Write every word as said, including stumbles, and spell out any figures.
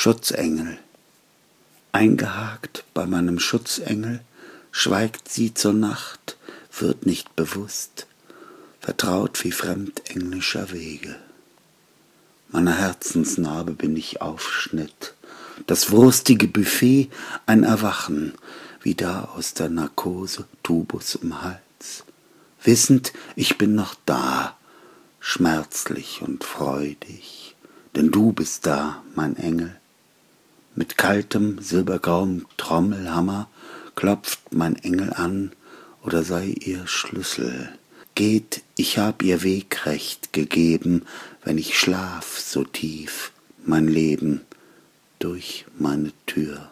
Schutzengel. Eingehakt bei meinem Schutzengel, schweigt sie zur Nacht, wird nicht bewusst, vertraut wie fremd englischer Wege. Meiner Herzensnarbe bin ich Aufschnitt, das wurstige Buffet ein Erwachen, wie da aus der Narkose Tubus im Hals. Wissend, ich bin noch da, schmerzlich und freudig, denn du bist da, mein Engel. Mit kaltem, silbergrauem Trommelhammer klopft mein Engel an, oder sei ihr Schlüssel. Geht, ich hab ihr Wegrecht gegeben, wenn ich schlaf so tief, mein Leben durch meine Tür.